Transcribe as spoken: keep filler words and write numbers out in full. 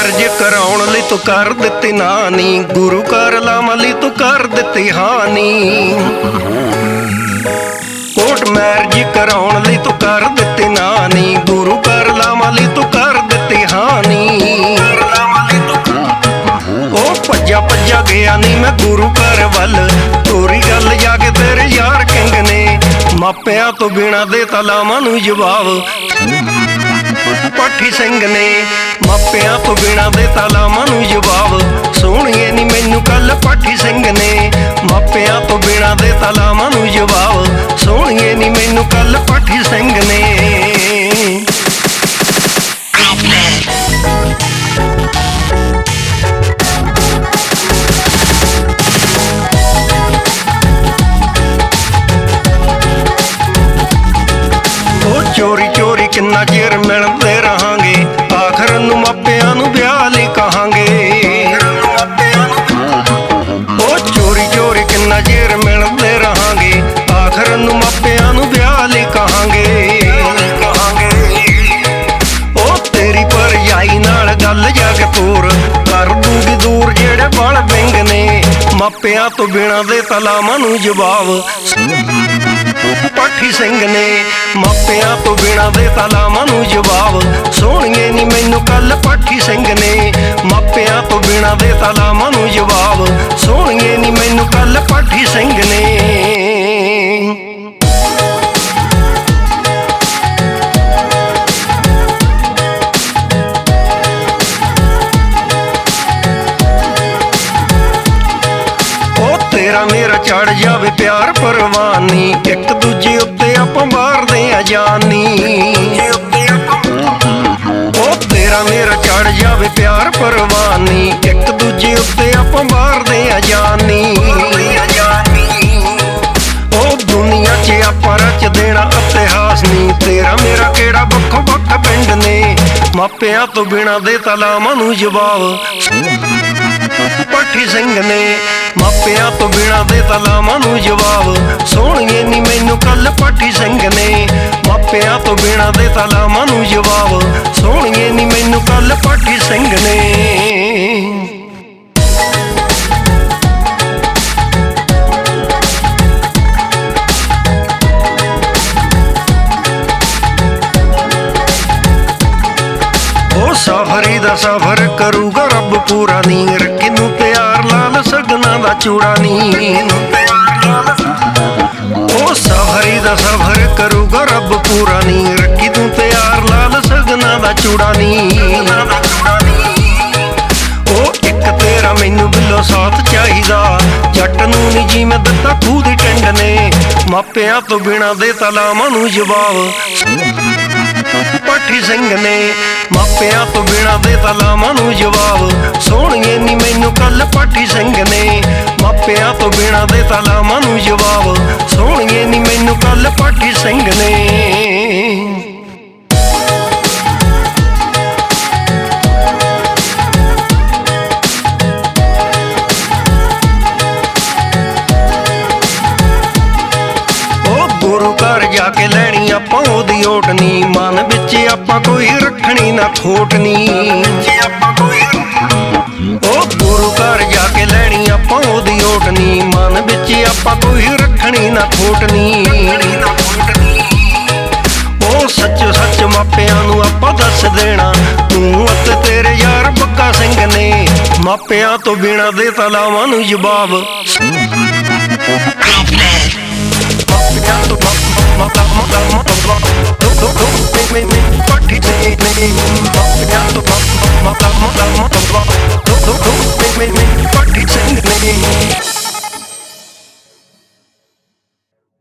Marriage ਕਰਾਉਣ ਲਈ ਤੂੰ ਕਰ ਦਿੱਤੀ ਨਾਨੀ, ਗੁਰੂ ਘਰ ਲਾਵਾਂ ਲਈ ਤੂੰ ਕਰ ਦਿੱਤੀ ਹਾਨੀ। ਕੋਰਟ ਮੈਰਿਜ ਕਰਾਉਣ ਲਈ ਤੂੰ ਕਰ ਦਿੱਤੀ ਨਾਨੀ, ਗੁਰੂ ਘਰ ਲਾਵਾਂ ਲਈ ਤੂੰ ਕਰ ਦਿੱਤੀ ਹਾਨੀ। ਉਹ ਭੱਜਾ ਭੱਜਾ ਗਿਆ ਨੀ ਮੈਂ ਗੁਰੂ ਘਰ ਵੱਲ, ਤੋਰੀ ਗੱਲ ਜਾ ਕੇ ਤੇਰੇ ਯਾਰ ਕਿੰਗ ਨੇ, ਮਾਪਿਆਂ ਤੋਂ ਬਿਨਾਂ ਦੇ ਤਲਾਵਾਂ ਨੂੰ ਜਵਾਬ ਪਾਠੀ ਸਿੰਘ ਨੇ, ਮਾਪਿਆਂ ਤੋਂ ਬਿਨਾਂ ਦੇ ਤਲਾਵਾਂ ਨੂੰ ਜਵਾਬ। ਸੋਹਣੀਏ ਨੀ ਮੈਨੂੰ ਕੱਲ ਪਾਠੀ ਸਿੰਘ ਨੇ, ਮਾਪਿਆਂ ਤੋਂ ਬਿਨਾਂ ਦੇ ਤਲਾਵਾਂ ਨੂੰ ਜਵਾਬ। ਸੋਹਣੀਏ ਨੀ ਮੈਨੂੰ ਕੱਲ ਪਾਠੀ ਸਿੰਘ ਨੇ। ਚੋਰੀ ਚੋਰੀ ਕਿੰਨਾ ਚਿਰ ਮਿਲਦੇ ਰਹਾਂਗੇ, ਆਖਰ ਨੂੰ ਮਾਪਿਆਂ ਨੂੰ ਵਿਆਹ ਲਈ ਕਹਾਂਗੇ। ਉਹ ਚੋਰੀ ਚੋਰੀ ਕਿੰਨਾ ਚਿਰ ਮਿਲਦੇ ਰਹਾਂਗੇ, ਆਖਰ ਨੂੰ ਮਾਪਿਆਂ ਨੂੰ ਵਿਆਹ ਲਈ ਕਹਾਂਗੇ। ਉਹ ਤੇਰੀ ਭਰਜਾਈ ਨਾਲ ਗੱਲ ਜਾ ਕੇ ਤੋਰ ਕਰ ਦੂਗੀ ਦੂਰ ਜਿਹੜੇ ਬਲ ਵਿੰਗ ਨੇ, ਮਾਪਿਆਂ ਤੋਂ ਬਿਨਾਂ ਦੇ ਤਲਾਵਾਂ ਨੂੰ ਜਵਾਬ ਪਾਠੀ ਸਿੰਘ ਨੇ, ਮਾਪਿਆਂ ਤੋਂ ਬਿਨਾਂ ਦੇ ਤਲਾਵਾਂ ਨੂੰ ਜਵਾਬ। ਸੋਹਣੀਏ ਨੀ ਮੈਨੂੰ ਕੱਲ ਪਾਠੀ ਸਿੰਘ ਨੇ, ਮਾਪਿਆਂ ਤੋਂ ਬਿਨਾਂ ਦੇ ਤਲਾਵਾਂ ਨੂੰ ਜਵਾਬ। ਸੋਹਣੀਏ ਨੀ ਮੈਨੂੰ ਕੱਲ ਪਾਠੀ ਸਿੰਘ ਨੇ। ਤੇਰਾ ਮੇਰਾ ਚੜ ਜਾਵੇ ਪਿਆਰ ਪਰਵਾਨੀ, ਇੱਕ ਦੂਜੇ ਉੱਤੇ ਆਪਾਂ ਮਾਰਦੇ ਆ ਜਾਨੀ। ਉਹ ਤੇਰਾ ਮੇਰਾ ਚੜ ਜਾਵੇ ਪਿਆਰ ਪਰਵਾਨੀ, ਇੱਕ ਦੂਜੇ ਉੱਤੇ ਆਪਾਂ ਮਾਰਦੇ ਆ ਜਾਨੀ। ਉਹ ਦੁਨੀਆ 'ਚ ਆਪਾਂ ਰਚ ਦੇਣਾ ਇਤਿਹਾਸ ਨੀ, ਤੇਰਾ ਮੇਰਾ ਕਿਹੜਾ ਵੱਖੋ ਵੱਖ ਪਿੰਡ ਨੇ, ਮਾਪਿਆਂ ਤੋਂ ਬਿਨਾਂ ਦੇ ਤਲਾਵਾਂ ਨੂੰ ਜਵਾਬ ਪਾਠੀ ਸਿੰਘ ਨੇ, ਮਾਪਿਆਂ ਤੋਂ ਬਿਨਾਂ ਦੇ ਤਲਾਵਾਂ ਨੂੰ ਜਵਾਬ। ਸੋਹਣੀਏ ਨੀ ਮੈਨੂੰ ਕੱਲ ਪਾਠੀ ਸਿੰਘ ਨੇ, ਮਾਪਿਆਂ ਤੋਂ ਬਿਨਾਂ ਦੇ ਤਲਾਵਾਂ ਨੂੰ ਜਵਾਬ। ਸੋਹਣੀਏ ਨੀ ਮੈਨੂੰ ਕੱਲ ਪਾਠੀ ਸਿੰਘ ਨੇ। ਸਫਰੀ ਦਾ ਸਫਰ ਕਰੂਗਾ ਰੱਬ ਪੂਰਾ ਨੀ, ਰੱਖੀ ਨੂੰ ਪਿਆਰ ਲਾਲ ਸਗਨਾਂ ਦਾ ਚੂੜਾ ਨੀ। ਉਹ ਸਫਰੀ ਦਾ ਸਫਰ ਕਰੂਗਾ ਰੱਬ ਪੂਰਾ ਨੀ, ਰੱਖੀ ਨੂੰ ਪਿਆਰ ਲਾਲ ਸਗਨਾਂ ਦਾ ਚੂੜਾ ਨੀ। ਉਹ ਇੱਕ ਤੇਰਾ ਮੈਨੂੰ ਬਿੱਲੋ ਸਾਥ ਚਾਹੀਦਾ, ਜੱਟ ਨੂੰ ਨੀ ਜਿਵੇਂ ਦਿੱਤਾ ਖੂਹ ਦੀ ਟਿੰਡ ਨੇ, ਮਾਪਿਆਂ ਤੋਂ ਬਿਨਾਂ ਦੇ ਤਲਾਵਾਂ ਨੂੰ ਜਵਾਬ ਪਾਠੀ ਸਿੰਘ ਨੇ, ਮਾਪਿਆਂ ਤੋਂ ਬਿਨਾਂ ਦੇ ਤਲਾਵਾਂ ਨੂੰ ਜਵਾਬ। ਸੋਹਣੀਏ ਨੀ ਮੈਨੂੰ ਕੱਲ ਪਾਠੀ ਸਿੰਘ ਨੇ, ਮਾਪਿਆਂ ਤੋਂ ਬਿਨਾਂ ਦੇ ਤਲਾਵਾਂ ਨੂੰ ਜਵਾਬ। ਸੋਹਣੀਏ ਨੀ ਮੈਨੂੰ ਕੱਲ ਪਾਠੀ ਸਿੰਘ ਨੇ। ਗੁਰੂ ਘਰ ਜਾ ਕੇ ਲੈਣੀ ਆਪਾਂ ਉਹਦੀ ਓਟ ਨੀ, ਮਨ ਵਿੱਚ ਆਪਾਂ ਕੋਈ ਰੱਖਣੀ ਨਾ ਖੋਟ ਨੀ। ਉਹ ਗੁਰੂ ਘਰ ਜਾ ਕੇ ਲੈਣੀ ਆਪਾਂ ਉਹਦੀ ਓਟ ਨੀ, ਮਨ ਵਿੱਚ ਆਪਾਂ ਕੋਈ ਰੱਖਣੀ ਨਾ ਖੋਟ ਨੀ। ਉਹ ਸੱਚ ਸੱਚ ਮਾਪਿਆਂ ਨੂੰ ਆਪਾਂ ਦੱਸ ਦੇਣਾ, ਤੂੰ ਅਤੇ ਤੇਰੇ ਯਾਰ ਬੱਕਾ ਸਿੰਘ ਨੇ, ਮਾਪਿਆਂ ਤੋਂ ਬਿਨਾਂ ਦੇ ਤਲਾਵਾਂ ਨੂੰ ਜਵਾਬ ਪਾਠੀ ਸਿੰਘ ਨੇ।